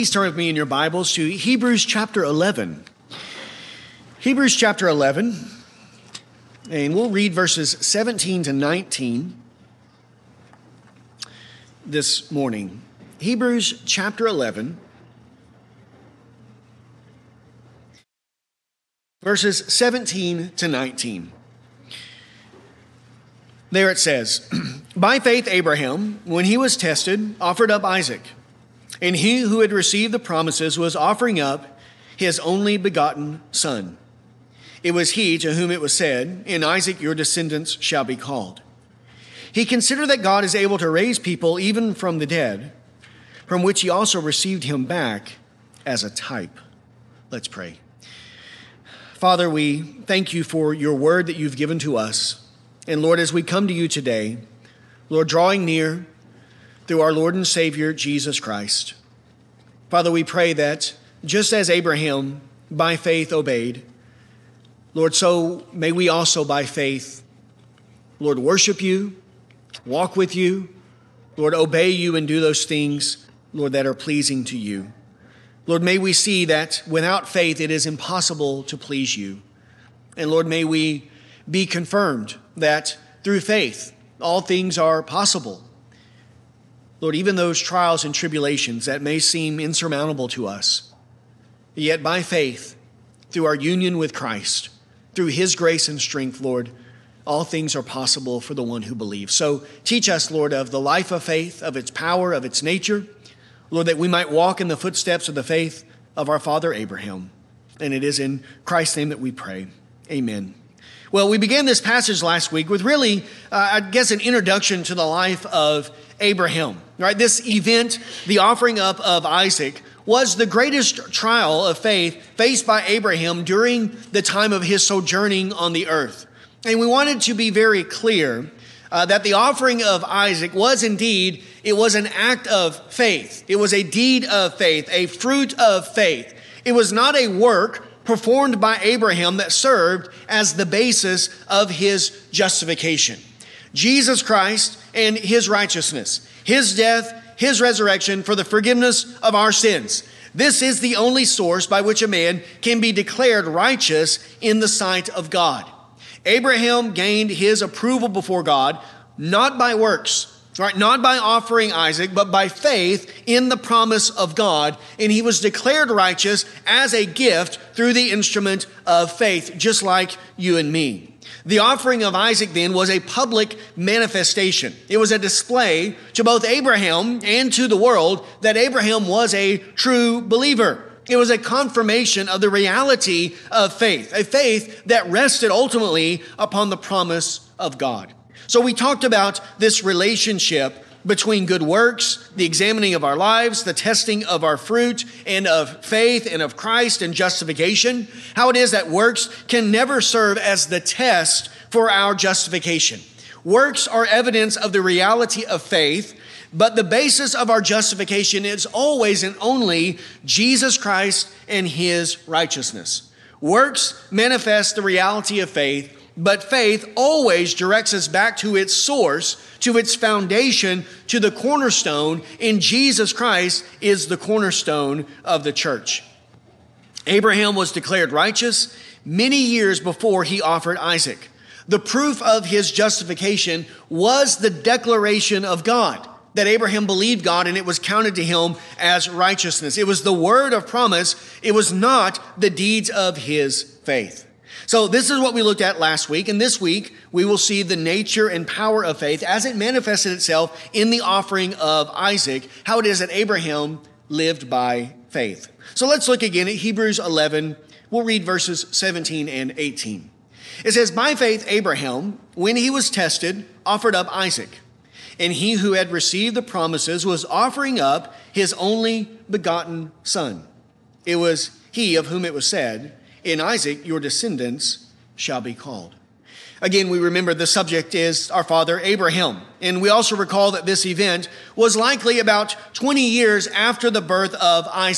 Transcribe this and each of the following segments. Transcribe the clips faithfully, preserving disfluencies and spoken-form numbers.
Please turn with me in your Bibles to Hebrews chapter eleven. Hebrews chapter eleven, and we'll read verses seventeen to nineteen this morning. Hebrews chapter eleven, verses seventeen to nineteen. There it says, "By faith Abraham, when he was tested, offered up Isaac. And he who had received the promises was offering up his only begotten son. It was he to whom it was said, 'In Isaac your descendants shall be called.' He considered that God is able to raise people even from the dead, from which he also received him back as a type." Let's pray. Father, we thank you for your word that you've given to us. And Lord, as we come to you today, Lord, drawing near through our Lord and Savior, Jesus Christ. Father, we pray that just as Abraham by faith obeyed, Lord, so may we also by faith, Lord, worship you, walk with you, Lord, obey you and do those things, Lord, that are pleasing to you. Lord, may we see that without faith it is impossible to please you. And Lord, may we be confirmed that through faith all things are possible. Lord, even those trials and tribulations that may seem insurmountable to us, yet by faith, through our union with Christ, through his grace and strength, Lord, all things are possible for the one who believes. So teach us, Lord, of the life of faith, of its power, of its nature, Lord, that we might walk in the footsteps of the faith of our father Abraham. And it is in Christ's name that we pray. Amen. Well, we began this passage last week with really, uh, I guess, an introduction to the life of Abraham, right? This event, the offering up of Isaac, was the greatest trial of faith faced by Abraham during the time of his sojourning on the earth. And we wanted to be very clear uh, that the offering of Isaac was indeed, it was an act of faith. It was a deed of faith, a fruit of faith. It was not a work performed by Abraham that served as the basis of his justification. Jesus Christ and his righteousness, his death, his resurrection for the forgiveness of our sins. This is the only source by which a man can be declared righteous in the sight of God. Abraham gained his approval before God, not by works, right? Not by offering Isaac, but by faith in the promise of God. And he was declared righteous as a gift through the instrument of faith, just like you and me. The offering of Isaac then was a public manifestation. It was a display to both Abraham and to the world that Abraham was a true believer. It was a confirmation of the reality of faith, a faith that rested ultimately upon the promise of God. So we talked about this relationship between good works, the examining of our lives, the testing of our fruit, and of faith and of Christ and justification. How it is that works can never serve as the test for our justification. Works are evidence of the reality of faith, but the basis of our justification is always and only Jesus Christ and his righteousness. Works manifest the reality of faith, but faith always directs us back to its source, to its foundation, to the cornerstone, and Jesus Christ is the cornerstone of the church. Abraham was declared righteous many years before he offered Isaac. The proof of his justification was the declaration of God, that Abraham believed God and it was counted to him as righteousness. It was the word of promise. It was not the deeds of his faith. So this is what we looked at last week. And this week, we will see the nature and power of faith as it manifested itself in the offering of Isaac, how it is that Abraham lived by faith. So let's look again at Hebrews eleven. We'll read verses seventeen and eighteen. It says, "By faith Abraham, when he was tested, offered up Isaac. And he who had received the promises was offering up his only begotten son. It was he of whom it was said, 'In Isaac your descendants shall be called.'" Again, we remember the subject is our father Abraham. And we also recall that this event was likely about twenty years after the birth of Isaac.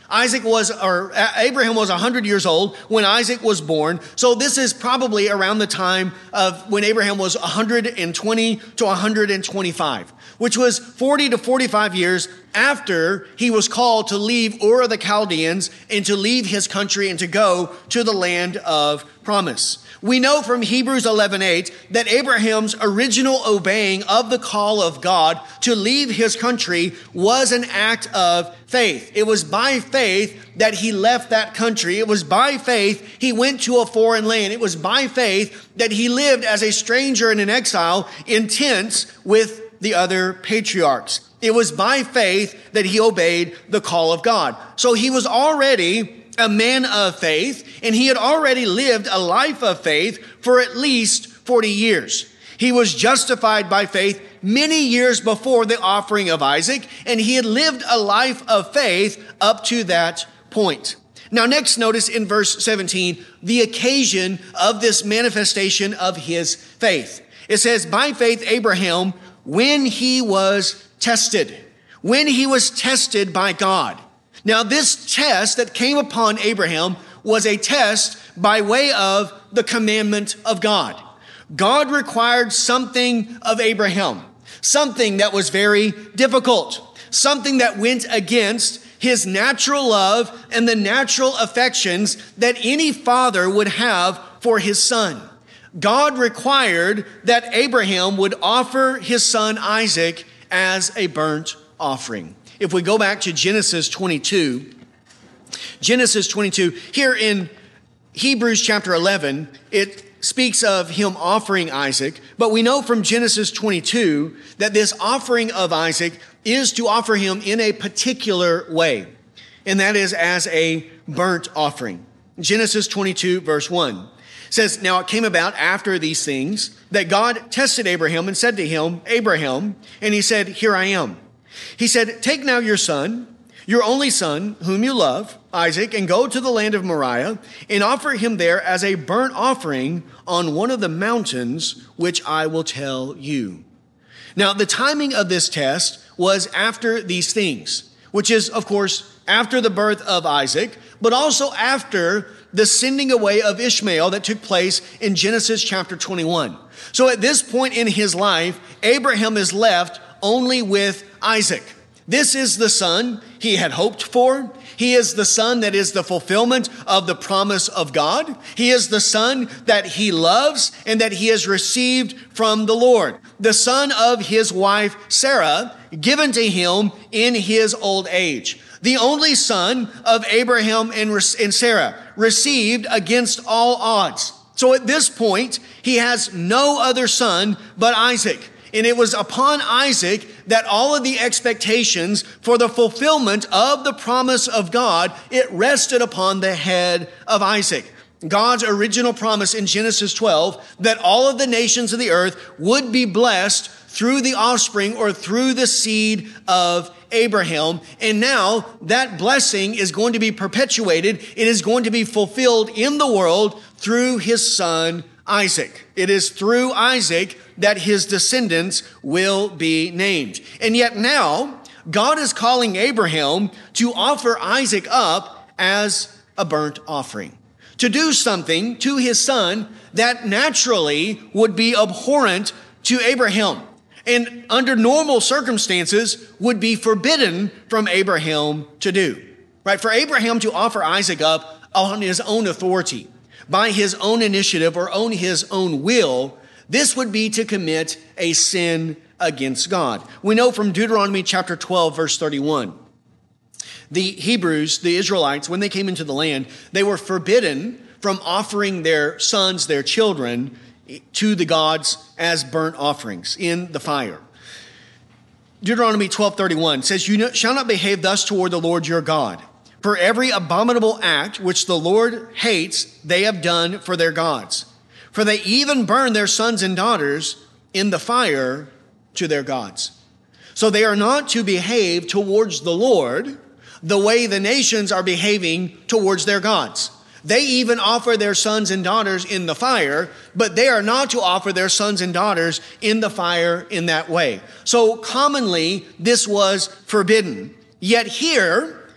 Isaac was, or Abraham was one hundred years old when Isaac was born. So this is probably around the time of when Abraham was one hundred twenty to one hundred twenty-five, which was forty to forty-five years after he was called to leave Ur of the Chaldeans and to leave his country and to go to the land of promise. We know from Hebrews eleven eight that Abraham's original obeying of the call of God to leave his country was an act of faith. It was by faith that he left that country. It was by faith he went to a foreign land. It was by faith that he lived as a stranger and an exile in tents with the other patriarchs. It was by faith that he obeyed the call of God. So he was already a man of faith, and he had already lived a life of faith for at least forty years. He was justified by faith many years before the offering of Isaac, and he had lived a life of faith up to that point. Now, next, notice in verse seventeen, the occasion of this manifestation of his faith. It says, by faith, Abraham, when he was tested, when he was tested by God. Now, this test that came upon Abraham was a test by way of the commandment of God. God required something of Abraham, something that was very difficult, something that went against his natural love and the natural affections that any father would have for his son. God required that Abraham would offer his son Isaac as a burnt offering. If we go back to Genesis twenty-two, Genesis twenty-two, here in Hebrews chapter eleven, it speaks of him offering Isaac, but we know from Genesis twenty-two that this offering of Isaac is to offer him in a particular way, and that is as a burnt offering. Genesis twenty-two, verse one says, now it came about after these things that God tested Abraham and said to him, Abraham, and he said, here I am. He said, take now your son, your only son, whom you love, Isaac, and go to the land of Moriah and offer him there as a burnt offering on one of the mountains, which I will tell you. Now, the timing of this test was after these things, which is, of course, after the birth of Isaac, but also after the sending away of Ishmael that took place in Genesis chapter twenty-one. So at this point in his life, Abraham is left only with Isaac. This is the son he had hoped for. He is the son that is the fulfillment of the promise of God. He is the son that he loves and that he has received from the Lord. The son of his wife, Sarah, given to him in his old age. The only son of Abraham and Sarah, received against all odds. So at this point, he has no other son but Isaac. And it was upon Isaac that all of the expectations for the fulfillment of the promise of God, it rested upon the head of Isaac. God's original promise in Genesis twelve that all of the nations of the earth would be blessed through the offspring or through the seed of Abraham. And now that blessing is going to be perpetuated. It is going to be fulfilled in the world through his son Isaac. It is through Isaac that his descendants will be named. And yet now, God is calling Abraham to offer Isaac up as a burnt offering, to do something to his son that naturally would be abhorrent to Abraham, and under normal circumstances would be forbidden from Abraham to do. Right? For Abraham to offer Isaac up on his own authority, by his own initiative or on his own will, this would be to commit a sin against God. We know from Deuteronomy chapter twelve, verse thirty-one, the Hebrews, the Israelites, when they came into the land, they were forbidden from offering their sons, their children, to the gods as burnt offerings in the fire. Deuteronomy twelve thirty-one says, you shall not behave thus toward the Lord your God. For every abominable act which the Lord hates, they have done for their gods. For they even burn their sons and daughters in the fire to their gods. So they are not to behave towards the Lord the way the nations are behaving towards their gods. They even offer their sons and daughters in the fire, but they are not to offer their sons and daughters in the fire in that way. So commonly, this was forbidden. Yet here,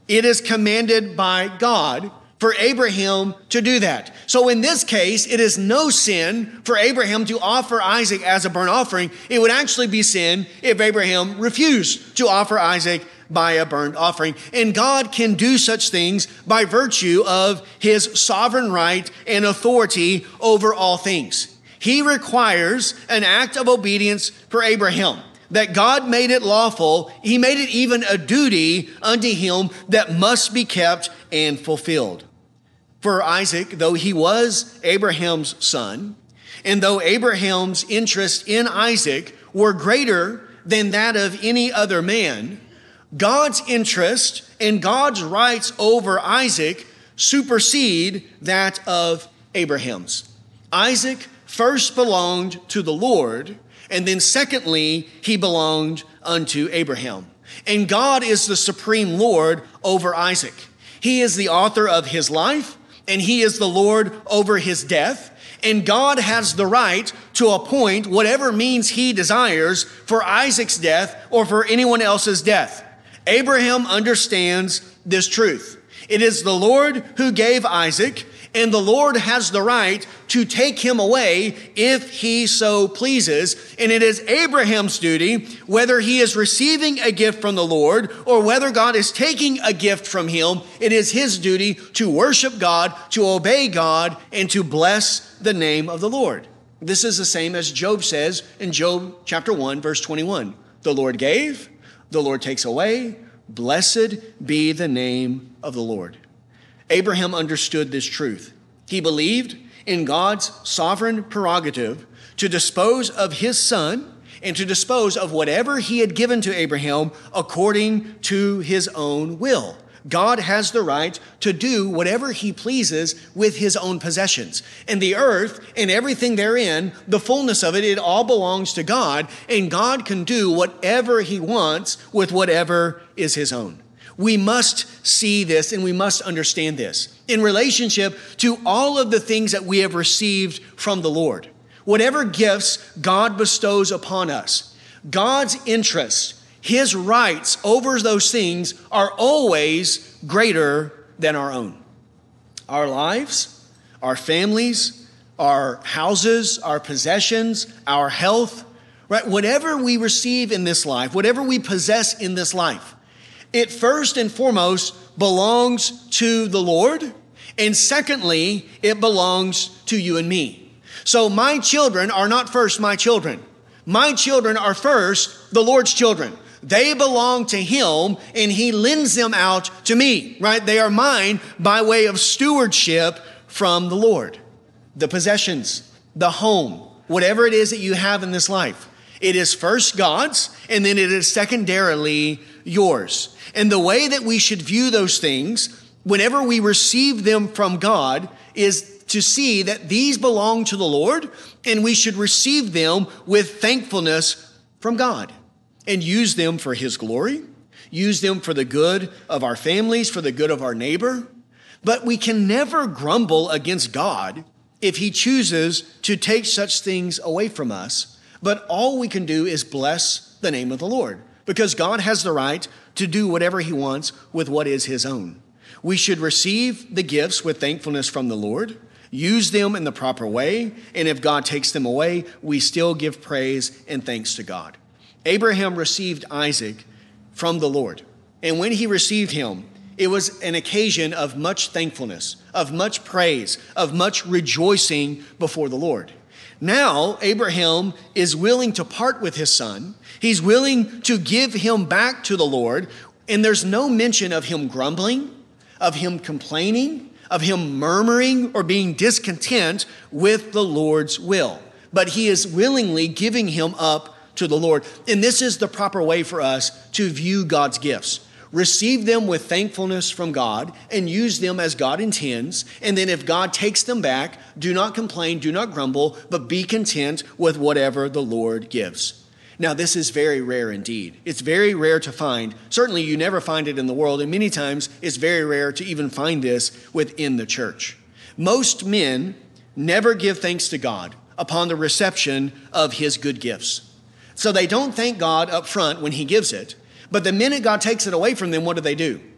It is commanded by God for Abraham to do that. So in this case, it is no sin for Abraham to offer Isaac as a burnt offering. It would actually be sin if Abraham refused to offer Isaac by a burnt offering. And God can do such things by virtue of his sovereign right and authority over all things. He requires an act of obedience for Abraham. That God made it lawful, he made it even a duty unto him that must be kept and fulfilled. For Isaac, though he was Abraham's son, and though Abraham's interest in Isaac were greater than that of any other man, God's interest and God's rights over Isaac supersede that of Abraham's. Isaac first belonged to the Lord, and then secondly, he belonged unto Abraham. And God is the supreme Lord over Isaac. He is the author of his life, and he is the Lord over his death. And God has the right to appoint whatever means he desires for Isaac's death or for anyone else's death. Abraham understands this truth. It is the Lord who gave Isaac, and the Lord has the right to take him away if he so pleases. And it is Abraham's duty, whether he is receiving a gift from the Lord or whether God is taking a gift from him, it is his duty to worship God, to obey God, and to bless the name of the Lord. This is the same as Job says in Job chapter one, verse twenty-one. The Lord gave, the Lord takes away. Blessed be the name of the Lord. Abraham understood this truth. He believed in God's sovereign prerogative to dispose of his son and to dispose of whatever he had given to Abraham according to his own will. God has the right to do whatever he pleases with his own possessions. And the earth and everything therein, the fullness of it, it all belongs to God. And God can do whatever he wants with whatever is his own. We must see this and we must understand this in relationship to all of the things that we have received from the Lord. Whatever gifts God bestows upon us, God's interest, his rights over those things are always greater than our own. Our lives, our families, our houses, our possessions, our health, right? Whatever we receive in this life, whatever we possess in this life, it first and foremost belongs to the Lord. And secondly, it belongs to you and me. So my children are not first my children. My children are first the Lord's children. They belong to him and he lends them out to me, right? They are mine by way of stewardship from the Lord. The possessions, the home, whatever it is that you have in this life, it is first God's and then it is secondarily yours. And the way that we should view those things whenever we receive them from God is to see that these belong to the Lord and we should receive them with thankfulness from God and use them for his glory, use them for the good of our families, for the good of our neighbor. But we can never grumble against God if he chooses to take such things away from us. But all we can do is bless the name of the Lord because God has the right to do whatever he wants with what is his own. We should receive the gifts with thankfulness from the Lord, use them in the proper way, and if God takes them away, we still give praise and thanks to God. Abraham received Isaac from the Lord, and when he received him, it was an occasion of much thankfulness, of much praise, of much rejoicing before the Lord. Now, Abraham is willing to part with his son. He's willing to give him back to the Lord, and there's no mention of him grumbling, of him complaining, of him murmuring or being discontent with the Lord's will. But he is willingly giving him up to the Lord. And this is the proper way for us to view God's gifts. Receive them with thankfulness from God and use them as God intends. And then if God takes them back, do not complain, do not grumble, but be content with whatever the Lord gives. Now, this is very rare indeed. It's very rare to find. Certainly, you never find it in the world, and many times it's very rare to even find this within the church. Most men never give thanks to God upon the reception of his good gifts. So they don't thank God up front when he gives it, but the minute God takes it away from them, what do they do?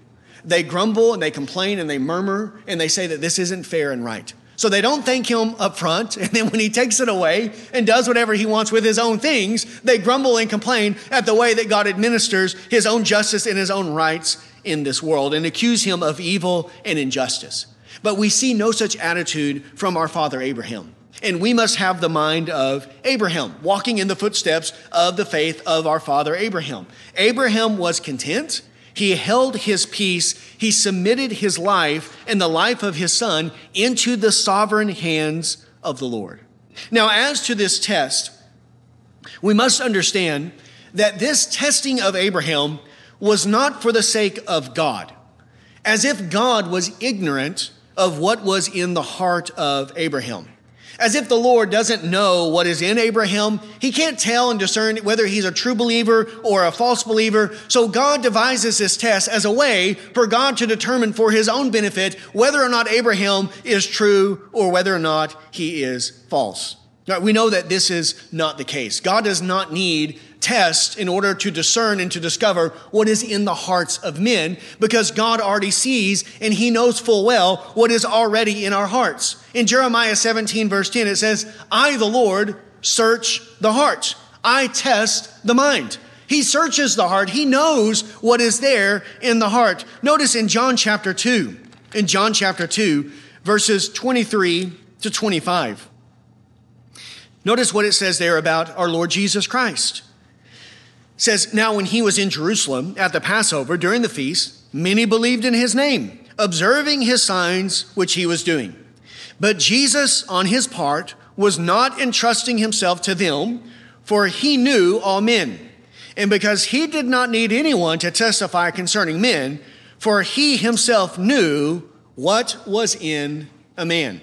they grumble and they complain and they murmur and they say that this isn't fair and right. So they don't thank him up front, and then when he takes it away and does whatever he wants with his own things, they grumble and complain at the way that God administers his own justice and his own rights in this world and accuse him of evil and injustice. But we see no such attitude from our father Abraham. And we must have the mind of Abraham, walking in the footsteps of the faith of our father Abraham. Abraham was content. He held his peace. He submitted his life and the life of his son into the sovereign hands of the Lord. Now, as to this test, we must understand that this testing of Abraham was not for the sake of God, as if God was ignorant of what was in the heart of Abraham. As if the Lord doesn't know what is in Abraham. He can't tell and discern whether he's a true believer or a false believer. So God devises this test as a way for God to determine for his own benefit whether or not Abraham is true or whether or not he is false. Now, we know that this is not the case. God does not need tests in order to discern and to discover what is in the hearts of men, because God already sees and he knows full well what is already in our hearts. In Jeremiah seventeen verse ten, it says, I, the Lord, search the heart. I test the mind. He searches the heart. He knows what is there in the heart. Notice in John chapter two, in John chapter two, verses twenty-three to twenty-five. Notice what it says there about our Lord Jesus Christ. It says, now when he was in Jerusalem at the Passover during the feast, many believed in his name, observing his signs which he was doing. But Jesus, on his part, was not entrusting himself to them, for he knew all men. And because he did not need anyone to testify concerning men, for he himself knew what was in a man.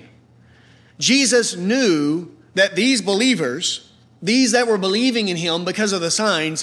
Jesus knew that these believers, these that were believing in him because of the signs,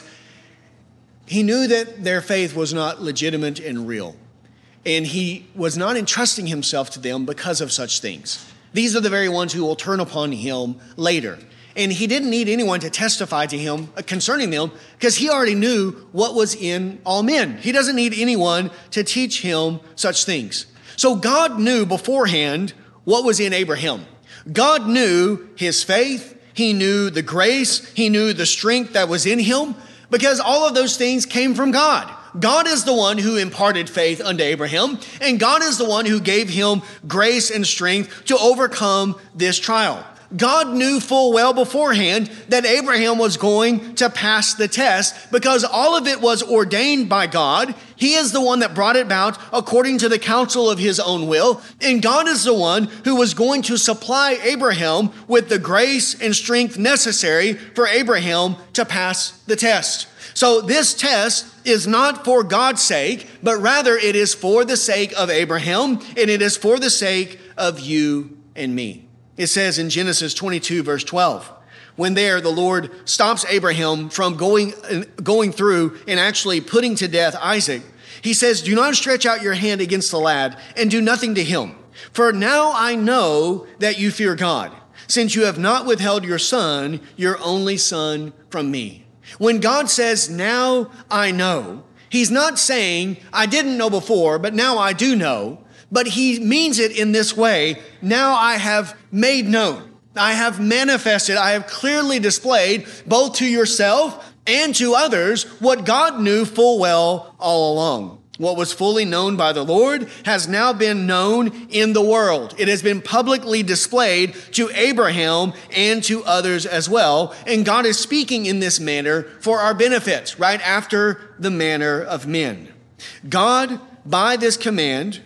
he knew that their faith was not legitimate and real. And he was not entrusting himself to them because of such things. These are the very ones who will turn upon him later. And he didn't need anyone to testify to him concerning them because he already knew what was in all men. He doesn't need anyone to teach him such things. So God knew beforehand what was in Abraham. God knew his faith. He knew the grace. He knew the strength that was in him, because all of those things came from God. God is the one who imparted faith unto Abraham, and God is the one who gave him grace and strength to overcome this trial. God knew full well beforehand that Abraham was going to pass the test because all of it was ordained by God. He is the one that brought it about according to the counsel of his own will. And God is the one who was going to supply Abraham with the grace and strength necessary for Abraham to pass the test. So this test is not for God's sake, but rather it is for the sake of Abraham, and it is for the sake of you and me. It says in Genesis twenty-two, verse twelve, when there the Lord stops Abraham from going, going through and actually putting to death Isaac, he says, do not stretch out your hand against the lad and do nothing to him. For now I know that you fear God, since you have not withheld your son, your only son, from me. When God says, now I know, he's not saying, I didn't know before, but now I do know. But he means it in this way. Now I have made known. I have manifested. I have clearly displayed both to yourself and to others what God knew full well all along. What was fully known by the Lord has now been known in the world. It has been publicly displayed to Abraham and to others as well. And God is speaking in this manner for our benefit, right after the manner of men. God, by this command,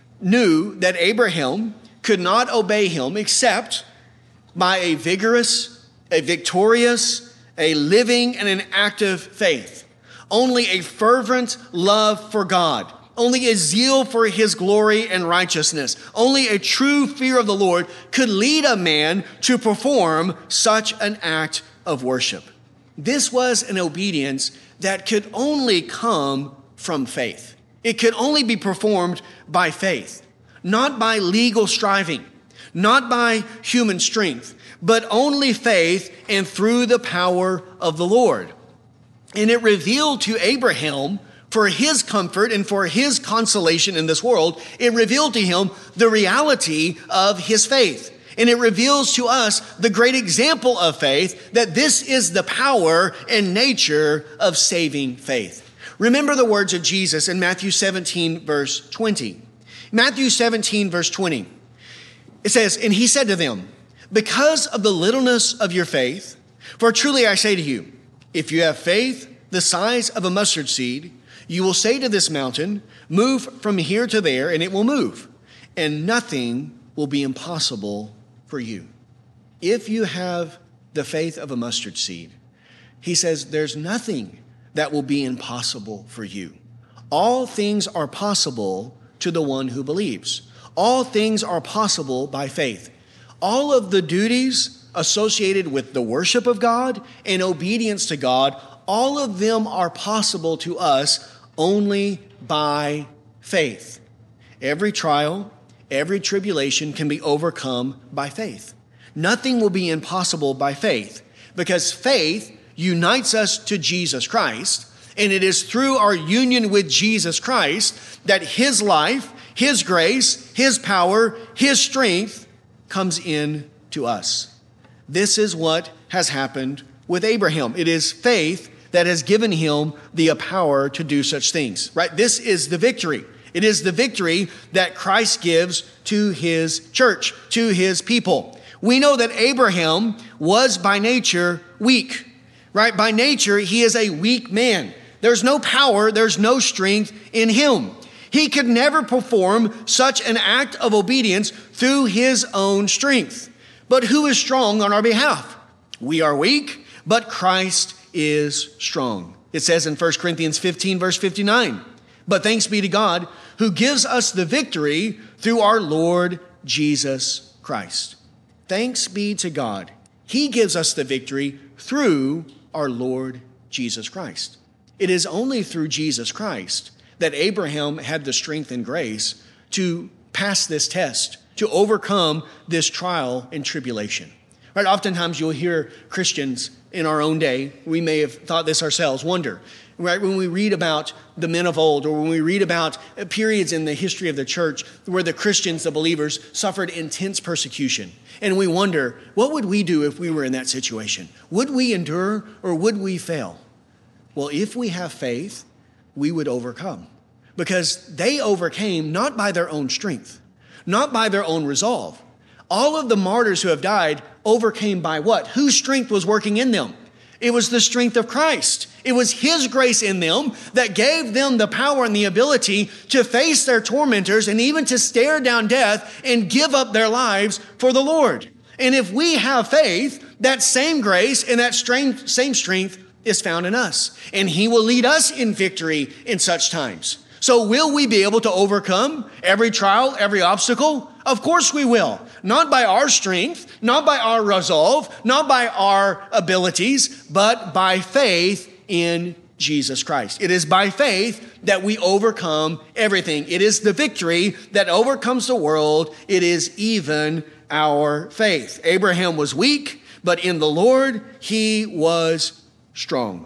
knew that Abraham could not obey him except by a vigorous, a victorious, a living, and an active faith. Only a fervent love for God, only a zeal for his glory and righteousness, only a true fear of the Lord could lead a man to perform such an act of worship. This was an obedience that could only come from faith. It could only be performed by faith, not by legal striving, not by human strength, but only faith and through the power of the Lord. And it revealed to Abraham for his comfort and for his consolation in this world, it revealed to him the reality of his faith. And it reveals to us the great example of faith, that this is the power and nature of saving faith. Remember the words of Jesus in Matthew seventeen, verse twenty. Matthew seventeen, verse twenty. It says, and he said to them, because of the littleness of your faith, for truly I say to you, if you have faith the size of a mustard seed, you will say to this mountain, move from here to there, and it will move, and nothing will be impossible for you. If you have the faith of a mustard seed, he says there's nothing that will be impossible for you. All things are possible to the one who believes. All things are possible by faith. All of the duties associated with the worship of God and obedience to God, all of them are possible to us only by faith. Every trial, every tribulation can be overcome by faith. Nothing will be impossible by faith, because faith unites us to Jesus Christ, and it is through our union with Jesus Christ that his life, his grace, his power, his strength comes in to us. This is what has happened with Abraham. It is faith that has given him the power to do such things, right? This is the victory. It is the victory that Christ gives to his church, to his people. We know that Abraham was by nature weak, right? By nature, he is a weak man. There's no power, there's no strength in him. He could never perform such an act of obedience through his own strength. But who is strong on our behalf? We are weak, but Christ is strong. It says in First Corinthians fifteen, verse fifty-nine, but thanks be to God who gives us the victory through our Lord Jesus Christ. Thanks be to God. He gives us the victory through our Lord Jesus Christ. It is only through Jesus Christ that Abraham had the strength and grace to pass this test, to overcome this trial and tribulation. Right? Oftentimes you'll hear Christians in our own day, we may have thought this ourselves, wonder, right? When we read about the men of old, or when we read about periods in the history of the church where the Christians, the believers, suffered intense persecution. And we wonder, what would we do if we were in that situation? Would we endure or would we fail? Well, if we have faith, we would overcome, because they overcame not by their own strength, not by their own resolve. All of the martyrs who have died overcame by what? Whose strength was working in them? It was the strength of Christ. It was his grace in them that gave them the power and the ability to face their tormentors and even to stare down death and give up their lives for the Lord. And if we have faith, that same grace and that strength, same strength is found in us. And he will lead us in victory in such times. So will we be able to overcome every trial, every obstacle? Of course we will. Not by our strength, not by our resolve, not by our abilities, but by faith in Jesus Christ. It is by faith that we overcome everything. It is the victory that overcomes the world. It is even our faith. Abraham was weak, but in the Lord, he was strong.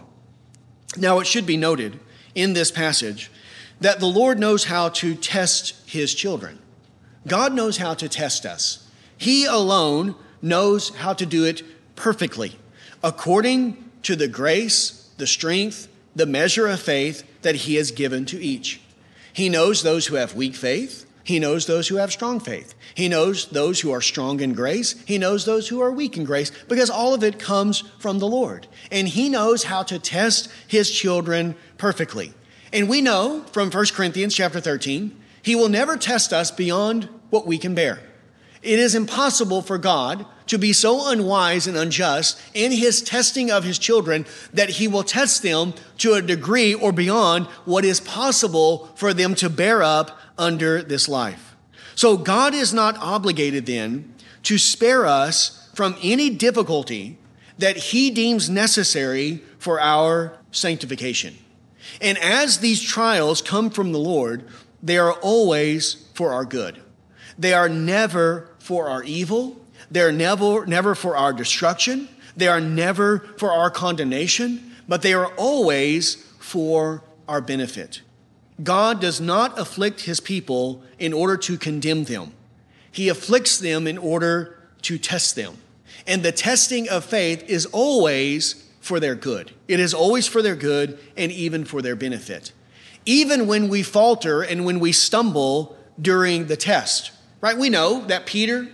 Now, it should be noted in this passage that the Lord knows how to test his children. God knows how to test us. He alone knows how to do it perfectly, according to the grace, the strength, the measure of faith that he has given to each. He knows those who have weak faith. He knows those who have strong faith. He knows those who are strong in grace. He knows those who are weak in grace, because all of it comes from the Lord. And he knows how to test his children perfectly. And we know from First Corinthians chapter thirteen, he will never test us beyond what we can bear. It is impossible for God to be so unwise and unjust in his testing of his children that he will test them to a degree or beyond what is possible for them to bear up under this life. So God is not obligated then to spare us from any difficulty that he deems necessary for our sanctification. And as these trials come from the Lord, they are always for our good. They are never for our evil. They are never, never for our destruction. They are never for our condemnation, but they are always for our benefit. God does not afflict his people in order to condemn them. He afflicts them in order to test them. And the testing of faith is always for their good. It is always for their good and even for their benefit. Even when we falter and when we stumble during the test, right? We know that Peter,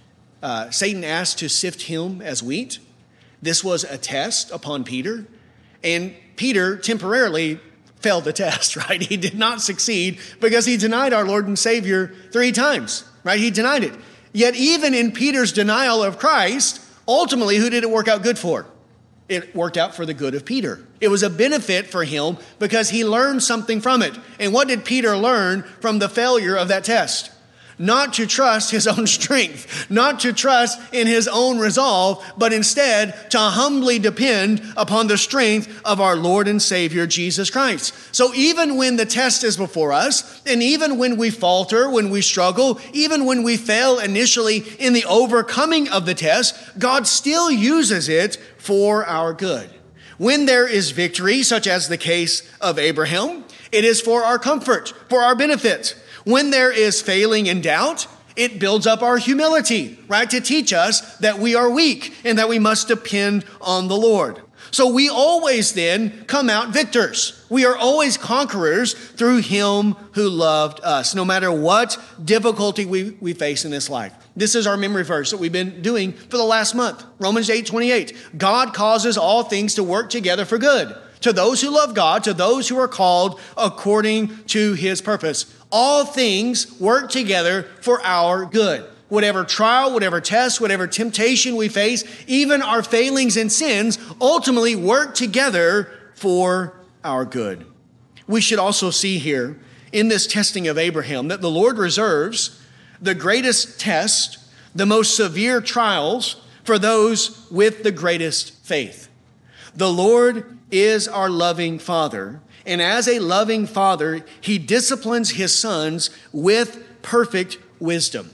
uh, Satan asked to sift him as wheat. This was a test upon Peter. And Peter temporarily failed the test, right? He did not succeed because he denied our Lord and Savior three times, right? He denied it. Yet even in Peter's denial of Christ, ultimately, who did it work out good for? It worked out for the good of Peter. It was a benefit for him because he learned something from it. And what did Peter learn from the failure of that test? Not to trust his own strength, not to trust in his own resolve, but instead to humbly depend upon the strength of our Lord and Savior, Jesus Christ. So even when the test is before us, and even when we falter, when we struggle, even when we fail initially in the overcoming of the test, God still uses it for our good. When there is victory, such as the case of Abraham, it is for our comfort, for our benefit. When there is failing and doubt, it builds up our humility, right? To teach us that we are weak and that we must depend on the Lord. So we always then come out victors. We are always conquerors through him who loved us, no matter what difficulty we, we face in this life. This is our memory verse that we've been doing for the last month. Romans eight twenty-eight. God causes all things to work together for good, to those who love God, to those who are called according to his purpose. All things work together for our good. Whatever trial, whatever test, whatever temptation we face, even our failings and sins ultimately work together for our good. We should also see here in this testing of Abraham that the Lord reserves the greatest test, the most severe trials for those with the greatest faith. The Lord is our loving Father, and as a loving Father, he disciplines his sons with perfect wisdom.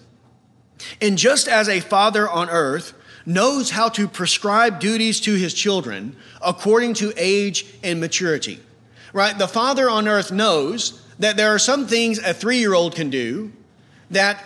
And just as a father on earth knows how to prescribe duties to his children according to age and maturity, right? The father on earth knows that there are some things a three-year-old can do that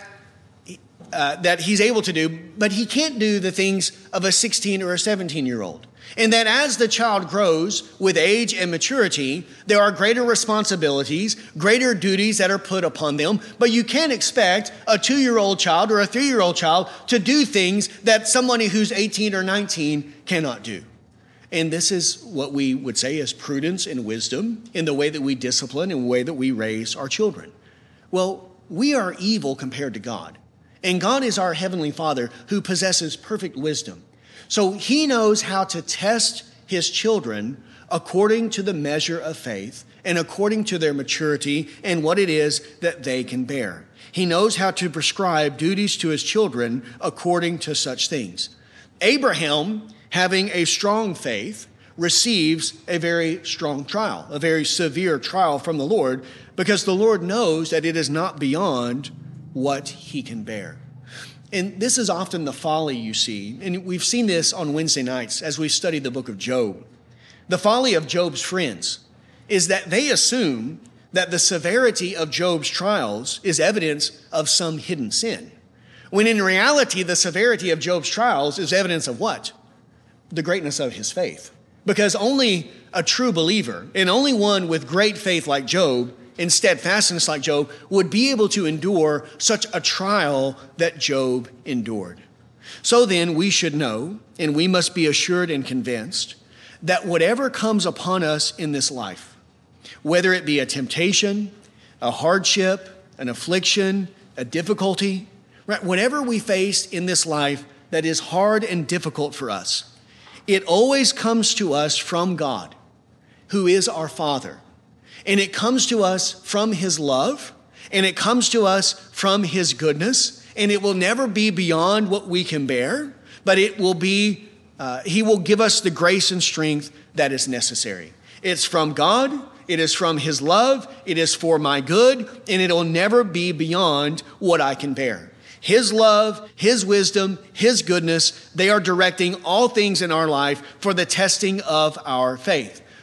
uh, that he's able to do, but he can't do the things of a sixteen or a seventeen-year-old. And that as the child grows with age and maturity, there are greater responsibilities, greater duties that are put upon them. But you can't expect a two-year-old child or a three-year-old child to do things that somebody who's eighteen or nineteen cannot do. And this is what we would say is prudence and wisdom in the way that we discipline and the way that we raise our children. Well, we are evil compared to God. And God is our heavenly Father who possesses perfect wisdom. So he knows how to test his children according to the measure of faith and according to their maturity and what it is that they can bear. He knows how to prescribe duties to his children according to such things. Abraham, having a strong faith, receives a very strong trial, a very severe trial from the Lord, because the Lord knows that it is not beyond what he can bear. And this is often the folly you see, and we've seen this on Wednesday nights as we studied the book of Job. The folly of Job's friends is that they assume that the severity of Job's trials is evidence of some hidden sin, when in reality the severity of Job's trials is evidence of what? The greatness of his faith. Because only a true believer, and only one with great faith like Job, and steadfastness like Job, would be able to endure such a trial that Job endured. So then we should know, and we must be assured and convinced, that whatever comes upon us in this life, whether it be a temptation, a hardship, an affliction, a difficulty, right, whatever we face in this life that is hard and difficult for us, it always comes to us from God, who is our Father. And it comes to us from his love, and it comes to us from his goodness, and it will never be beyond what we can bear, but it will be, uh, he will give us the grace and strength that is necessary. It's from God, it is from his love, it is for my good, and it will never be beyond what I can bear. His love, his wisdom, his goodness, they are directing all things in our life for the testing of our faith.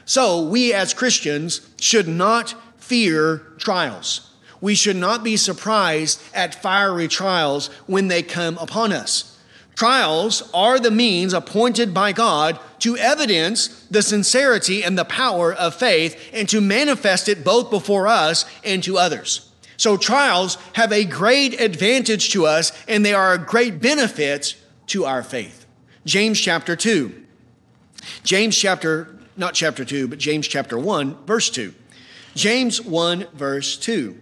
So we as Christians should not fear trials. We should not be surprised at fiery trials when they come upon us. Trials are the means appointed by God to evidence the sincerity and the power of faith and to manifest it both before us and to others. So trials have a great advantage to us, and they are a great benefit to our faith. James chapter two. James chapter, not chapter two, but James chapter one, verse two. James one, verse two.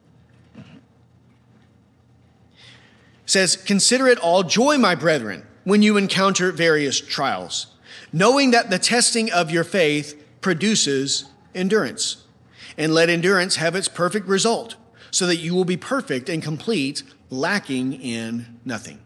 Says, "Consider it all joy, my brethren, when you encounter various trials, knowing that the testing of your faith produces endurance. And let endurance have its perfect result, so that you will be perfect and complete, lacking in nothing."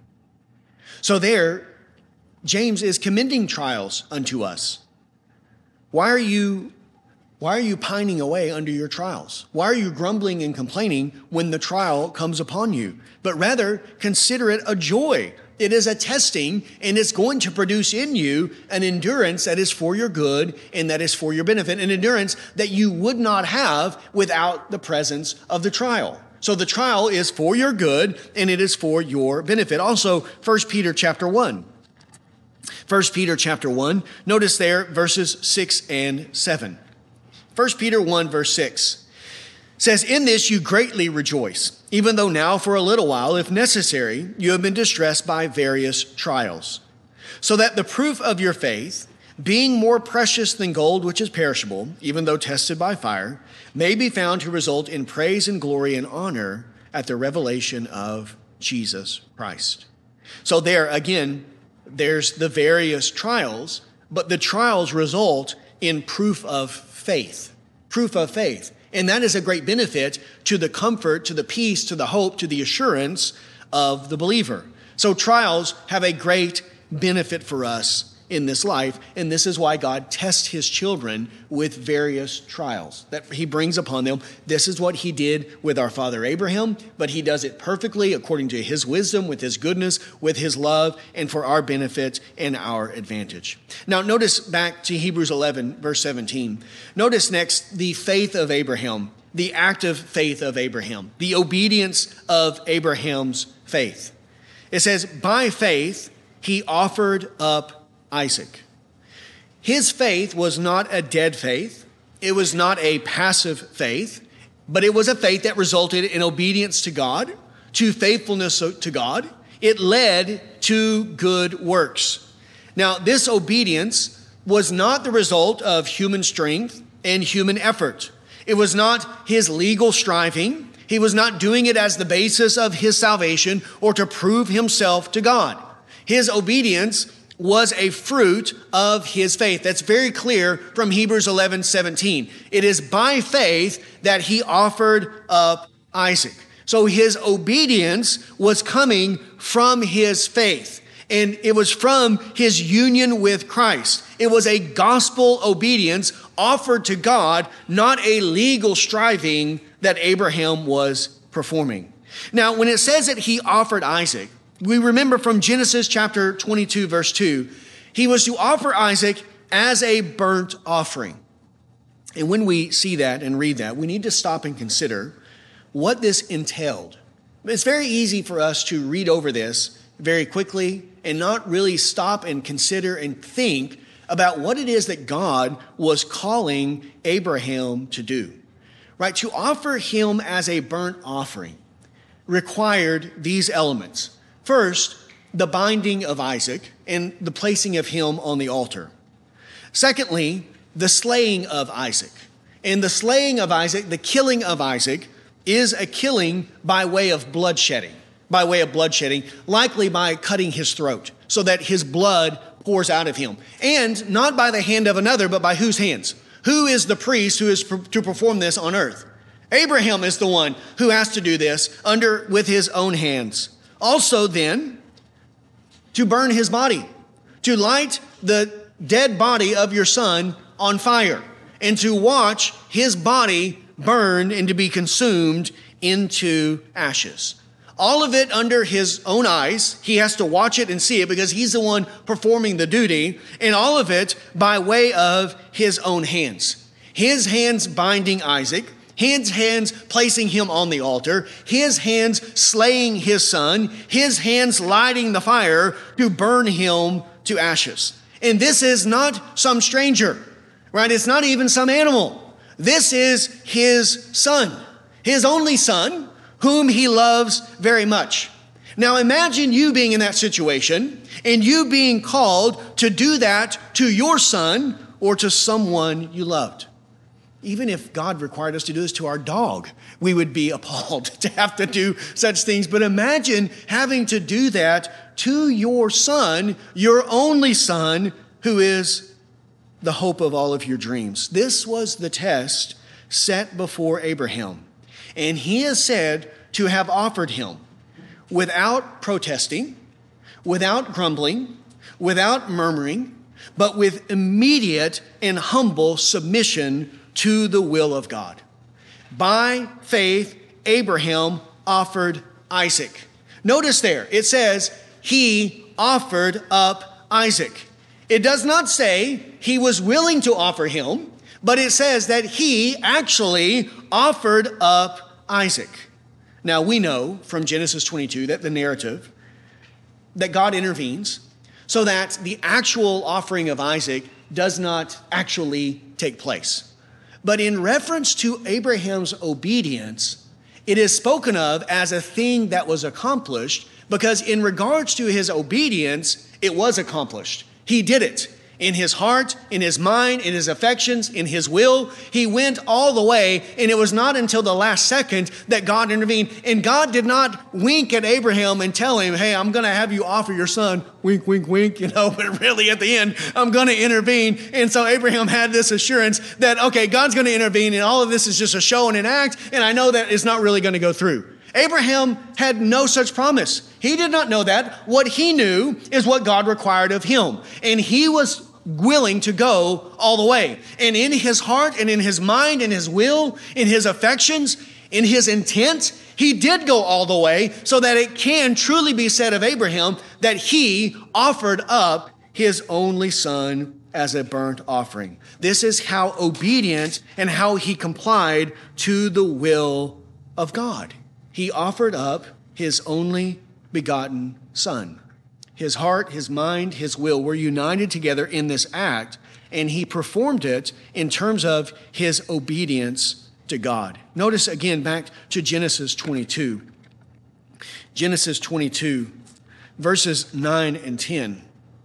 So there, James is commending trials unto us. Why are you, why are you pining away under your trials? Why are you grumbling and complaining when the trial comes upon you? But rather, consider it a joy. It is a testing, and it's going to produce in you an endurance that is for your good and that is for your benefit, an endurance that you would not have without the presence of the trial. So the trial is for your good, and it is for your benefit. Also, First Peter chapter one. First Peter chapter one, notice there verses six and seven. First Peter one, verse six. Says, "In this you greatly rejoice, even though now for a little while, if necessary, you have been distressed by various trials, so that the proof of your faith, being more precious than gold which is perishable, even though tested by fire, may be found to result in praise and glory and honor at the revelation of Jesus Christ." So there, again, there's the various trials, but the trials result in proof of faith, proof of faith. And that is a great benefit to the comfort, to the peace, to the hope, to the assurance of the believer. So trials have a great benefit for us in this life, and this is why God tests his children with various trials that he brings upon them. This is what he did with our father Abraham, but he does it perfectly according to his wisdom, with his goodness, with his love, and for our benefit and our advantage. Now notice back to Hebrews eleven, verse seventeen. Notice next the faith of Abraham, the active faith of Abraham, the obedience of Abraham's faith. It says, "By faith he offered up Isaac." His faith was not a dead faith. It was not a passive faith, but it was a faith that resulted in obedience to God, to faithfulness to God. It led to good works. Now, this obedience was not the result of human strength and human effort. It was not his legal striving. He was not doing it as the basis of his salvation or to prove himself to God. His obedience was a fruit of his faith. That's very clear from Hebrews eleven seventeen. It is by faith that he offered up Isaac. So his obedience was coming from his faith, and it was from his union with Christ. It was a gospel obedience offered to God, not a legal striving that Abraham was performing. Now, when it says that he offered Isaac, we remember from Genesis chapter twenty-two, verse two, he was to offer Isaac as a burnt offering. And when we see that and read that, we need to stop and consider what this entailed. It's very easy for us to read over this very quickly and not really stop and consider and think about what it is that God was calling Abraham to do. Right? To offer him as a burnt offering required these elements. First, the binding of Isaac and the placing of him on the altar. Secondly, the slaying of Isaac. And the slaying of Isaac, the killing of Isaac, is a killing by way of bloodshedding, by way of bloodshedding, likely by cutting his throat so that his blood pours out of him. And not by the hand of another, but by whose hands? Who is the priest who is to perform this on earth? Abraham is the one who has to do this under with his own hands. Also then, to burn his body, to light the dead body of your son on fire, and to watch his body burn and to be consumed into ashes. all of it under his own eyes. He has to watch it and see it because he's the one performing the duty, and all of it by way of his own hands. His hands binding Isaac, his hands placing him on the altar, his hands slaying his son, his hands lighting the fire to burn him to ashes. And this is not some stranger, right? It's not even some animal. This is his son, his only son, whom he loves very much. Now imagine you being in that situation and you being called to do that to your son or to someone you loved. Even if God required us to do this to our dog, we would be appalled to have to do such things. But imagine having to do that to your son, your only son, who is the hope of all of your dreams. This was the test set before Abraham. And he is said to have offered him without protesting, without grumbling, without murmuring, but with immediate and humble submission to the will of God. By faith, Abraham offered Isaac. Notice there, it says he offered up Isaac. It does not say he was willing to offer him, but it says that he actually offered up Isaac. Now we know from Genesis twenty-two that the narrative, that God intervenes so that the actual offering of Isaac does not actually take place. But in reference to Abraham's obedience, it is spoken of as a thing that was accomplished because in regards to his obedience, it was accomplished. He did it. In his heart, in his mind, in his affections, in his will, he went all the way, and it was not until the last second that God intervened. And God did not wink at Abraham and tell him, hey, I'm going to have you offer your son, wink, wink, wink, you know, but really at the end, I'm going to intervene. And so Abraham had this assurance that, okay, God's going to intervene, and all of this is just a show and an act, and I know that it's not really going to go through. Abraham had no such promise. He did not know that. What he knew is what God required of him. And he was willing to go all the way. And in his heart and in his mind and his will, in his affections, in his intent, he did go all the way so that it can truly be said of Abraham that he offered up his only son as a burnt offering. This is how obedient and how he complied to the will of God. He offered up his only begotten son. His heart, his mind, his will were united together in this act, and he performed it in terms of his obedience to God. Notice again back to Genesis twenty-two. Genesis twenty-two, verses nine and ten.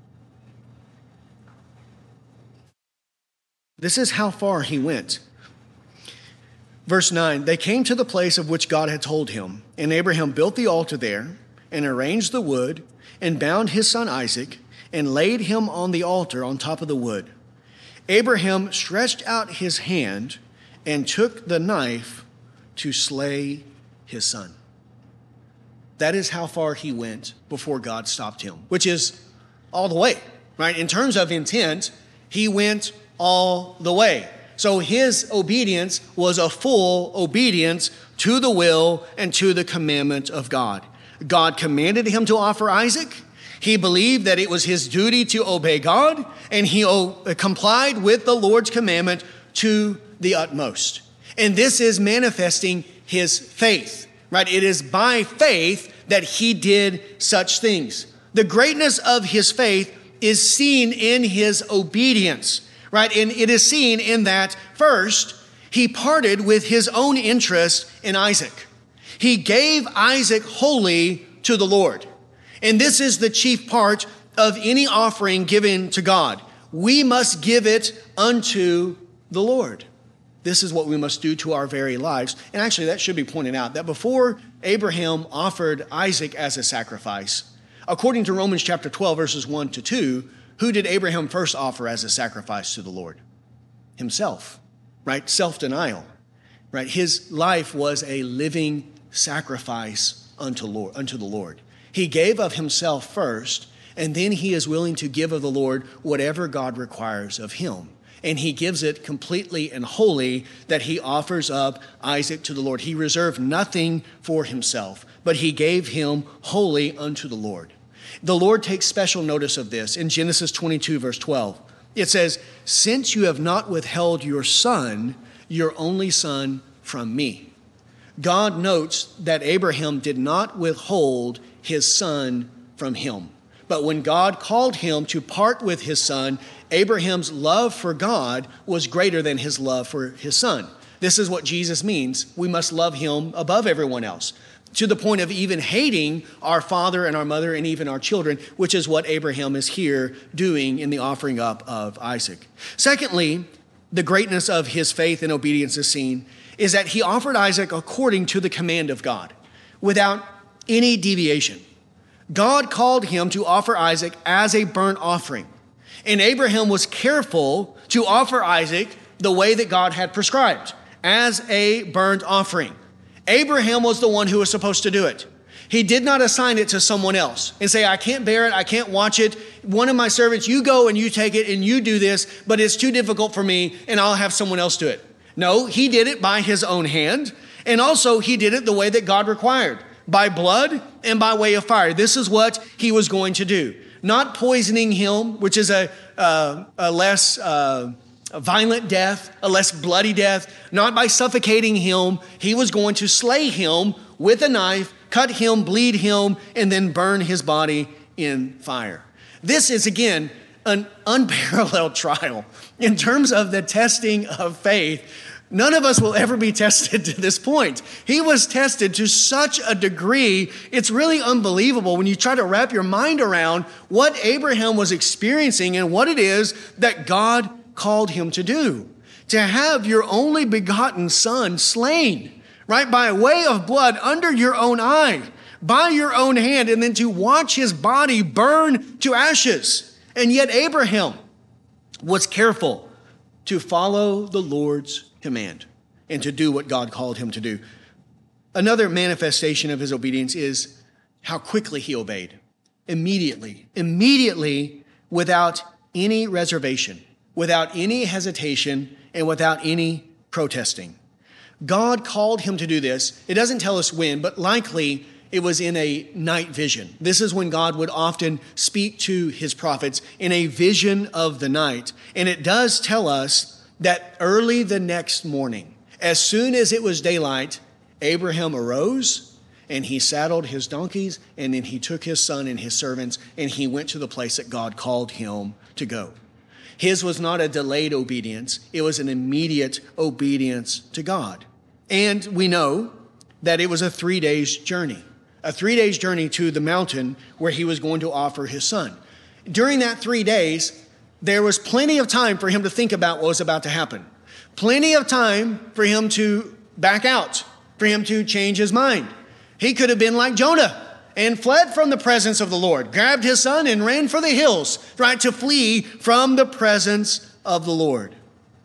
This is how far he went. Verse nine, they came to the place of which God had told him, and Abraham built the altar there and arranged the wood and bound his son Isaac and laid him on the altar on top of the wood. Abraham stretched out his hand and took the knife to slay his son. That is how far he went before God stopped him, which is all the way, right? In terms of intent, he went all the way. So his obedience was a full obedience to the will and to the commandment of God. God commanded him to offer Isaac. He believed that it was his duty to obey God, and he complied with the Lord's commandment to the utmost. And this is manifesting his faith, right? It is by faith that he did such things. The greatness of his faith is seen in his obedience, right? And it is seen in that, first, he parted with his own interest in Isaac. He gave Isaac wholly to the Lord. And this is the chief part of any offering given to God. We must give it unto the Lord. This is what we must do to our very lives. And actually, that should be pointed out, that before Abraham offered Isaac as a sacrifice, according to Romans chapter twelve, verses one to two, who did Abraham first offer as a sacrifice to the Lord? Himself, right? Self-denial, right? His life was a living sacrifice unto Lord, unto the Lord. He gave of himself first, and then he is willing to give of the Lord whatever God requires of him. and he gives it completely and wholly, that he offers up Isaac to the Lord. He reserved nothing for himself, but he gave him wholly unto the Lord. The Lord takes special notice of this in Genesis twenty-two, verse twelve. It says, since you have not withheld your son, your only son, from me. God notes that Abraham did not withhold his son from him. But when God called him to part with his son, Abraham's love for God was greater than his love for his son. This is what Jesus means. We must love him above everyone else, to the point of even hating our father and our mother and even our children, which is what Abraham is here doing in the offering up of Isaac. Secondly, the greatness of his faith and obedience is seen is that he offered Isaac according to the command of God, without any deviation. God called him to offer Isaac as a burnt offering, and Abraham was careful to offer Isaac the way that God had prescribed, as a burnt offering. Abraham was the one who was supposed to do it. He did not assign it to someone else and say, I can't bear it, I can't watch it. One of my servants, you go and you take it and you do this, but it's too difficult for me and I'll have someone else do it. No, he did it by his own hand, and also he did it the way that God required, by blood and by way of fire. This is what he was going to do. Not poisoning him, which is a, uh, a less uh, a violent death, a less bloody death. Not by suffocating him. He was going to slay him with a knife, cut him, bleed him, and then burn his body in fire. This is, again, an unparalleled trial. In terms of the testing of faith, none of us will ever be tested to this point. He was tested to such a degree, it's really unbelievable when you try to wrap your mind around what Abraham was experiencing and what it is that God called him to do. To have your only begotten son slain, right, by way of blood under your own eye, by your own hand, and then to watch his body burn to ashes. And yet Abraham was careful to follow the Lord's command and to do what God called him to do. Another manifestation of his obedience is how quickly he obeyed. Immediately, immediately, without any reservation, without any hesitation, and without any protesting. God called him to do this. It doesn't tell us when, but likely it was in a night vision. This is when God would often speak to his prophets in a vision of the night. And it does tell us that early the next morning, as soon as it was daylight, Abraham arose and he saddled his donkeys, and then he took his son and his servants and he went to the place that God called him to go. His was not a delayed obedience. It was an immediate obedience to God. And we know that it was a three days journey. A three days journey to the mountain where he was going to offer his son. During that three days, there was plenty of time for him to think about what was about to happen. Plenty of time for him to back out, for him to change his mind. He could have been like Jonah and fled from the presence of the Lord, grabbed his son and ran for the hills, tried to flee from the presence of the Lord.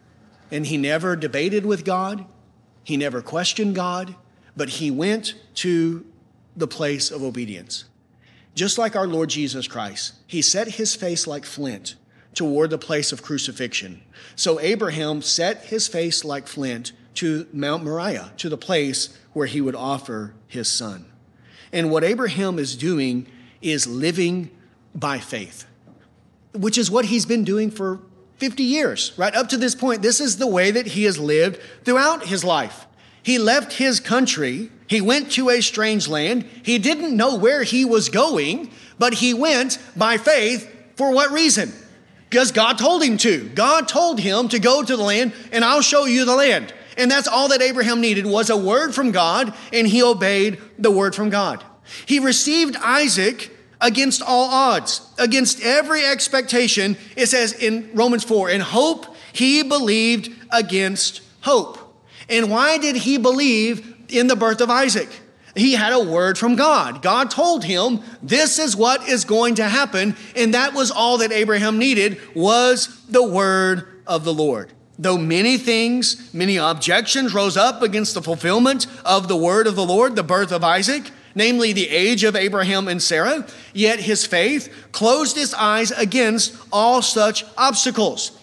And he never debated with God. He never questioned God, but he went to the place of obedience. Just like our Lord Jesus Christ, he set his face like flint toward the place of crucifixion. So Abraham set his face like flint to Mount Moriah, to the place where he would offer his son. And what Abraham is doing is living by faith, which is what he's been doing for fifty years, right? Up to this point, this is the way that he has lived throughout his life. He left his country. He went to a strange land. He didn't know where he was going, but he went by faith. For what reason? Because God told him to. God told him to go to the land, and I'll show you the land. And that's all that Abraham needed, was a word from God, and he obeyed the word from God. He received Isaac against all odds, against every expectation. It says in Romans four, in hope he believed against hope. And why did he believe in the birth of Isaac? He had a word from God. God told him, this is what is going to happen. And that was all that Abraham needed, was the word of the Lord. Though many things, many objections rose up against the fulfillment of the word of the Lord, the birth of Isaac, namely the age of Abraham and Sarah, yet his faith closed his eyes against all such obstacles.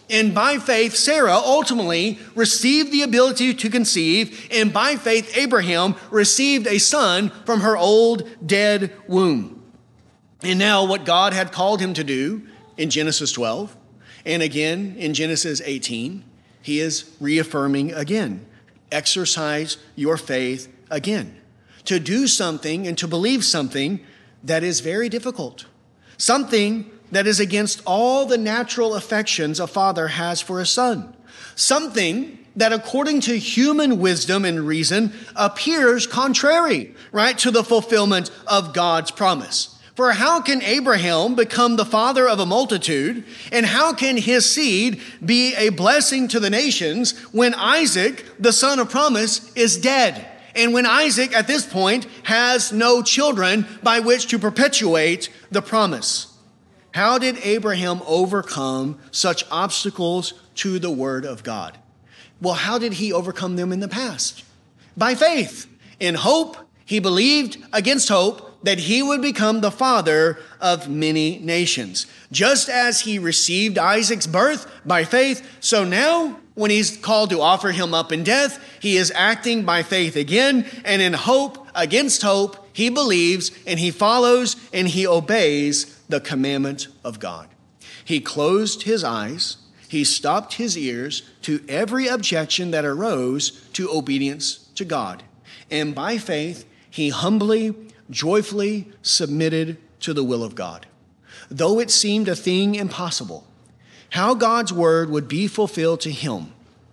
And by faith, Sarah ultimately received the ability to conceive. And by faith, Abraham received a son from her old dead womb. And now what God had called him to do in Genesis twelve and again in Genesis eighteen, he is reaffirming again. Exercise your faith again. To do something and to believe something that is very difficult. Something that is against all the natural affections a father has for a son. Something that according to human wisdom and reason appears contrary, right, to the fulfillment of God's promise. For how can Abraham become the father of a multitude, and how can his seed be a blessing to the nations when Isaac, the son of promise, is dead? And when Isaac at this point has no children by which to perpetuate the promise? How did Abraham overcome such obstacles to the word of God? Well, how did he overcome them in the past? By faith. In hope, he believed against hope that he would become the father of many nations. Just as he received Isaac's birth by faith, so now when he's called to offer him up in death, he is acting by faith again, and in hope against hope, he believes and he follows and he obeys the commandment of God. He closed his eyes, he stopped his ears to every objection that arose to obedience to God. And by faith, he humbly, joyfully submitted to the will of God. Though it seemed a thing impossible, how God's word would be fulfilled to him.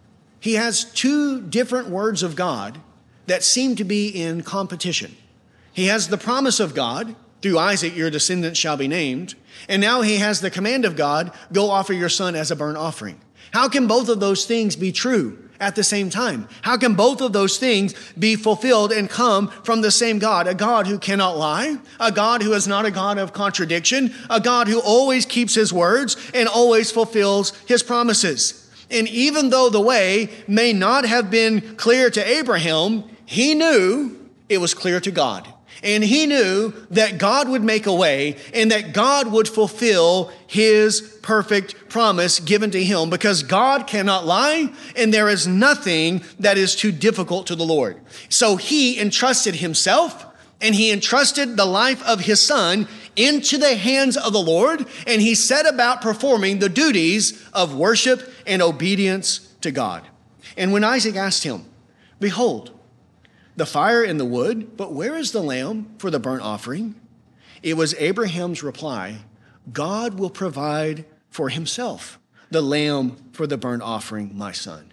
He has two different words of God that seem to be in competition. He has the promise of God, through Isaac your descendants shall be named, and now he has the command of God, go offer your son as a burnt offering. How can both of those things be true at the same time? How can both of those things be fulfilled and come from the same God? A God who cannot lie, a God who is not a God of contradiction, a God who always keeps his words and always fulfills his promises. And even though the way may not have been clear to Abraham, he knew it was clear to God. And he knew that God would make a way and that God would fulfill his perfect promise given to him, because God cannot lie and there is nothing that is too difficult to the Lord. So he entrusted himself and he entrusted the life of his son into the hands of the Lord, and he set about performing the duties of worship and obedience to God. And when Isaac asked him, behold, the fire and the wood, but where is the lamb for the burnt offering? It was Abraham's reply, God will provide for himself the lamb for the burnt offering, my son.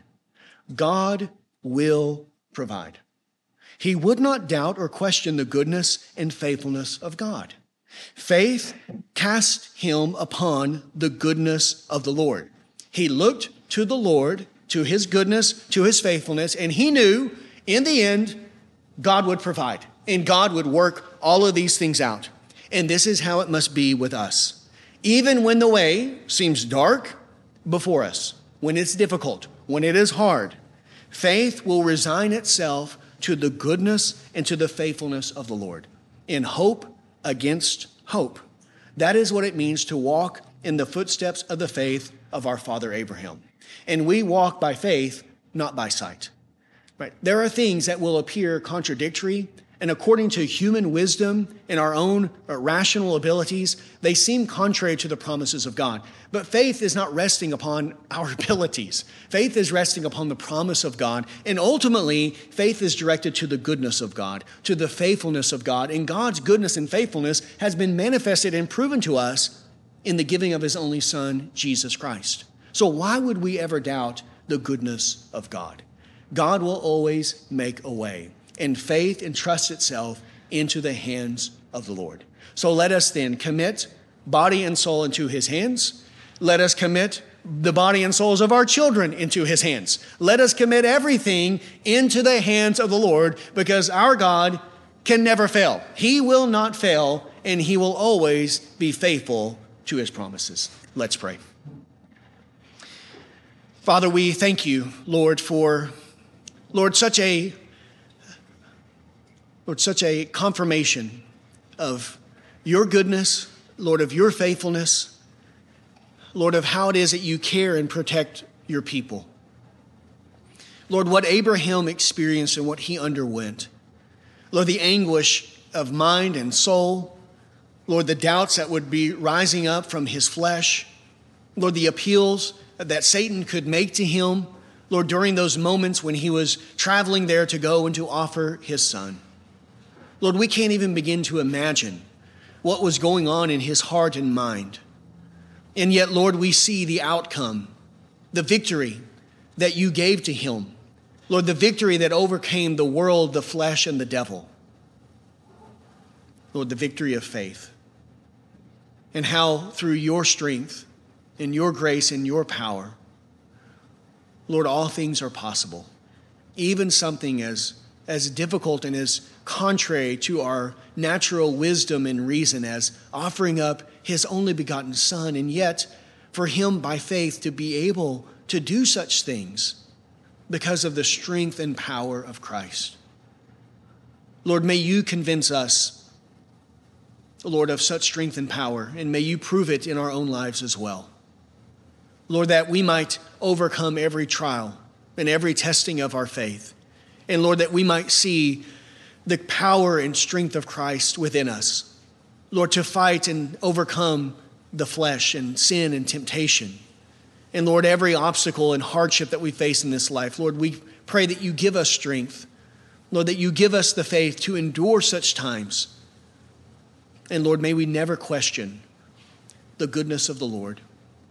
God will provide. He would not doubt or question the goodness and faithfulness of God. Faith cast him upon the goodness of the Lord. He looked to the Lord, to his goodness, to his faithfulness, and he knew in the end, God would provide, and God would work all of these things out. And this is how it must be with us. Even when the way seems dark before us, when it's difficult, when it is hard, faith will resign itself to the goodness and to the faithfulness of the Lord, in hope against hope. That is what it means to walk in the footsteps of the faith of our father Abraham. And we walk by faith, not by sight. Right. There are things that will appear contradictory, and according to human wisdom and our own rational abilities, they seem contrary to the promises of God. But faith is not resting upon our abilities. Faith is resting upon the promise of God, and ultimately, faith is directed to the goodness of God, to the faithfulness of God, and God's goodness and faithfulness has been manifested and proven to us in the giving of his only son, Jesus Christ. So why would we ever doubt the goodness of God? God will always make a way, and faith entrusts itself into the hands of the Lord. So let us then commit body and soul into his hands. Let us commit the body and souls of our children into his hands. Let us commit everything into the hands of the Lord, because our God can never fail. He will not fail, and he will always be faithful to his promises. Let's pray. Father, we thank you, Lord, for Lord, such a, Lord, such a confirmation of your goodness, Lord, of your faithfulness. Lord, of how it is that you care and protect your people. Lord, what Abraham experienced and what he underwent. Lord, the anguish of mind and soul. Lord, the doubts that would be rising up from his flesh. Lord, the appeals that Satan could make to him. Lord, during those moments when he was traveling there to go and to offer his son. Lord, we can't even begin to imagine what was going on in his heart and mind. And yet, Lord, we see the outcome, the victory that you gave to him. Lord, the victory that overcame the world, the flesh, and the devil. Lord, the victory of faith. And how through your strength and your grace and your power, Lord, all things are possible. Even something as, as difficult and as contrary to our natural wisdom and reason as offering up his only begotten Son, and yet for him by faith to be able to do such things because of the strength and power of Christ. Lord, may you convince us, Lord, of such strength and power, and may you prove it in our own lives as well. Lord, that we might overcome every trial and every testing of our faith. And Lord, that we might see the power and strength of Christ within us. Lord, to fight and overcome the flesh and sin and temptation. And Lord, every obstacle and hardship that we face in this life, Lord, we pray that you give us strength. Lord, that you give us the faith to endure such times. And Lord, may we never question the goodness of the Lord.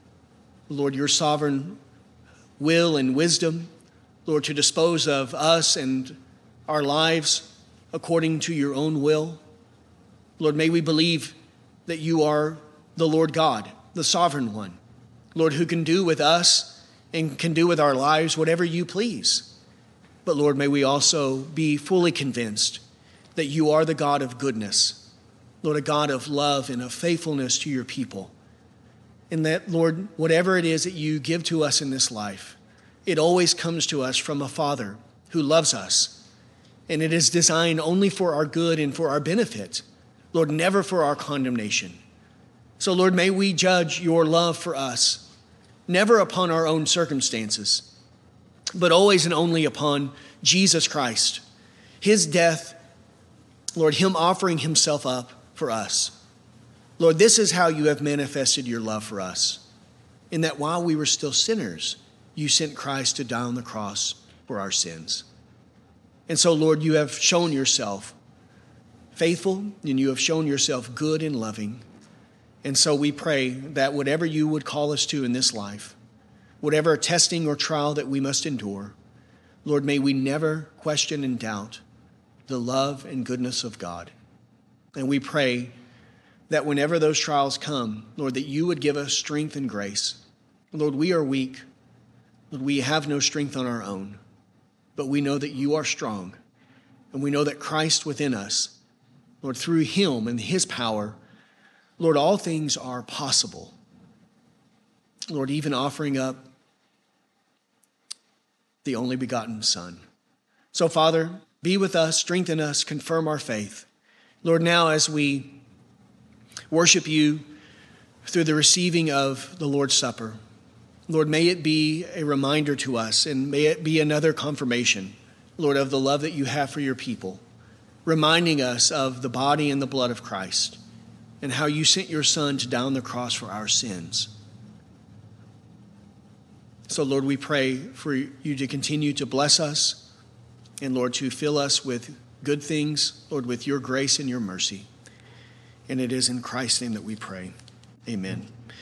Lord, your sovereign will and wisdom, Lord, to dispose of us and our lives according to your own will. Lord, may we believe that you are the Lord God, the sovereign one. Lord, who can do with us and can do with our lives whatever you please. But Lord, may we also be fully convinced that you are the God of goodness, Lord, a God of love and of faithfulness to your people. And that, Lord, whatever it is that you give to us in this life, it always comes to us from a Father who loves us. And it is designed only for our good and for our benefit, Lord, never for our condemnation. So, Lord, may we judge your love for us, never upon our own circumstances, but always and only upon Jesus Christ, his death, Lord, him offering himself up for us. Lord, this is how you have manifested your love for us, in that while we were still sinners, you sent Christ to die on the cross for our sins. And so, Lord, you have shown yourself faithful, and you have shown yourself good and loving. And so we pray that whatever you would call us to in this life, whatever testing or trial that we must endure, Lord, may we never question and doubt the love and goodness of God. And we pray that whenever those trials come, Lord, that you would give us strength and grace. Lord, we are weak. Lord, we have no strength on our own, but we know that you are strong. And we know that Christ within us, Lord, through him and his power, Lord, all things are possible. Lord, even offering up the only begotten Son. So, Father, be with us, strengthen us, confirm our faith. Lord, now as we worship you through the receiving of the Lord's Supper, Lord, may it be a reminder to us, and may it be another confirmation, Lord, of the love that you have for your people, reminding us of the body and the blood of Christ and how you sent your Son to die on the cross for our sins. So, Lord, we pray for you to continue to bless us and, Lord, to fill us with good things, Lord, with your grace and your mercy. And it is in Christ's name that we pray. Amen.